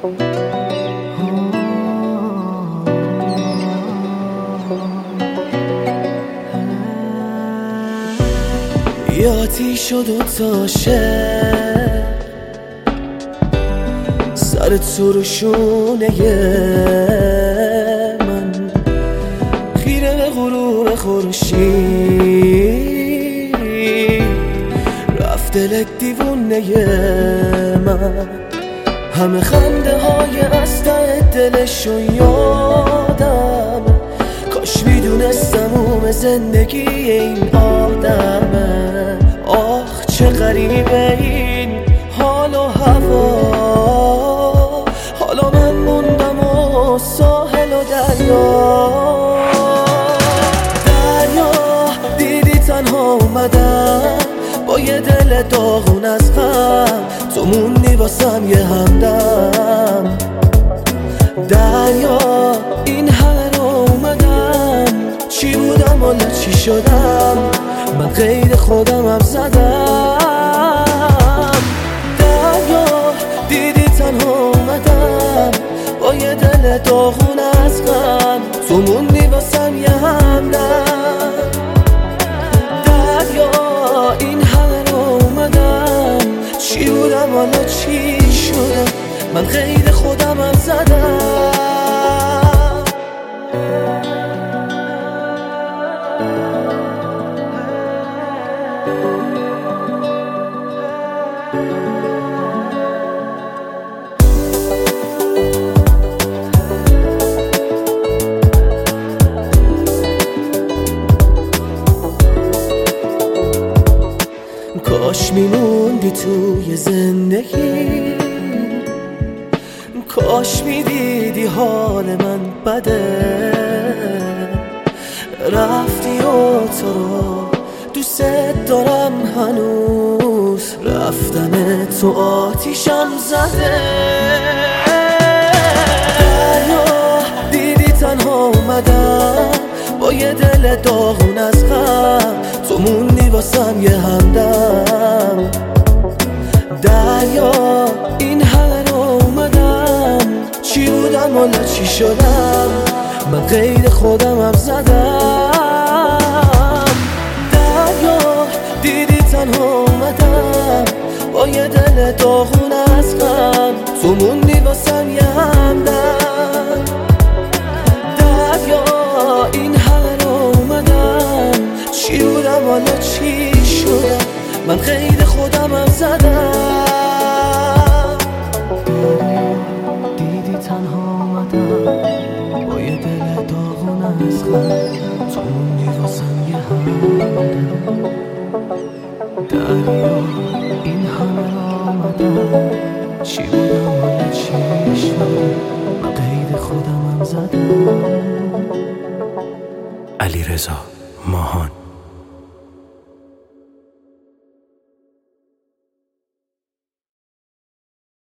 یه آتیش و دوتاشه سر تو رو شونه من، خیره به غروب خورشید رفت دلت دیوونه من. همه خنده های از ته دلشو یادم، کاش میدونستم اون زندگی این آدمه. آخ چه غریبه این حال و هوا، حالا من موندم و ساحل و دریا. دریا دیدی تنها اومدم با یه دل داغون از غم، تو موندی واسم یه همدم. دریا این همه رو اومدم، چی بودم والا چی شدم، من قید خودم هم زدم. دریا دیدی تنها اومدم با یه دل داغون از غم، تو موندی واسم یه همدم. دریا این همه رو اومدم، چی بودم والا چی شدم، من قید خودم هم زدم. کاش میموندی توی زندگی، کاش میدیدی حال من بده. رفتی و تو رو دوست دارم هنوز، رفتن تو آتیشم زده. دریا دیدی تنها اومدم با یه دل داغون از غم، تو موندی واسم یه همدم. دریا این همه رو اومدم، چی بودم والا چی شدم، من قید خودم هم زدم. دریا دیدی تنها اومدم با یه دل داغون از غم، تو موندی واسم یه همدم. دریا این همه رو اومدم، چی بودم والا چی شدم، من قید خودم هم زدم. دیدی تنها اومدم با یه دل داغون از غم، تو موندی واسم یه همدم. دریا این همه رو اومدم، چی بودم والا چی شدم، من قید خودم هم زدم. علیرضا ماهان.